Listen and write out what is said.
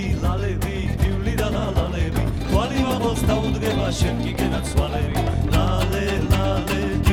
ლალები დივლი და ლალები თვალი მაღლს დაუდგება შენ კი გენაც ვალები ლალე ლალე